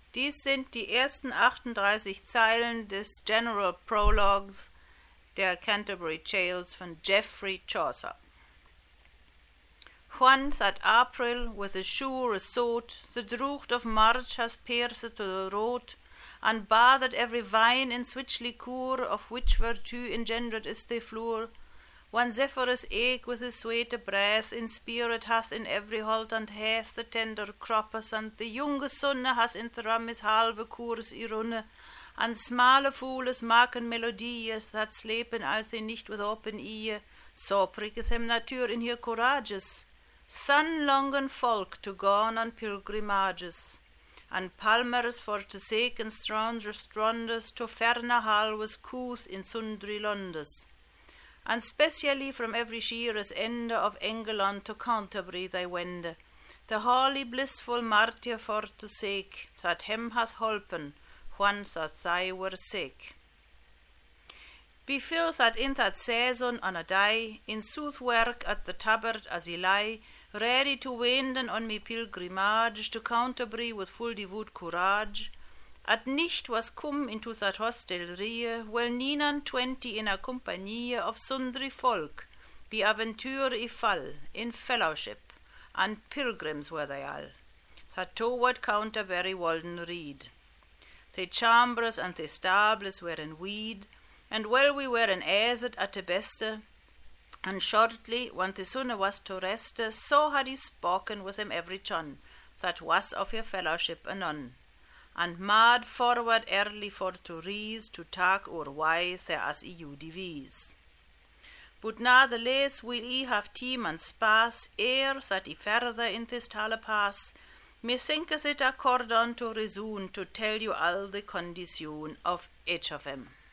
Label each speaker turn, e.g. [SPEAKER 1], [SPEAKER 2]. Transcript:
[SPEAKER 1] Dies sind die ersten 38 Zeilen des General Prologues der Canterbury Tales von Geoffrey Chaucer. Juan that April with a sure assault the drought of March has pierced to the road, and bathed every vine in switch liqueur, of which virtue engendered is the floor. One Zephyrus eke with his sweete breath in spirit hath in every holt and heath the tender croppers, and the jonge sonne has in thrum his halve koers I runne, and smale voeles maken melodieën that slepen als they nicht with open eye, so prikkes hem natuur in hier courages, sun-longen volk to gaan on pilgrimages, and palmers for to seken stranger strondes to ferne halves koos in sundry londes. And specially from every sheeres ende of Engeland to Canterbury they wende, the holy blissful martyr for to seek, that hem hath holpen, Juan that they were sick. Befil that in that season on a day, in sooth work at the tabard as he lie, ready to wenden on me pilgrimage to Canterbury with full devout courage, at nicht was cum into that hostelrie, well 29 in a compagnie of sundry folk, be aventure I fall, in fellowship, and pilgrims were they all, that toward Canterbury wolden read. The chambers and the stables were in weed, and well we were in aised at the beste, and shortly, when the sunne was to rest, so had he spoken with him every chon, that was of your fellowship anon. And mad forward early for to rise, to tak or wise there as you devise. But natheless will I have time and space, ere that I further in this tale pass, me thinketh it accord on to reason to tell you all the condition of each of them.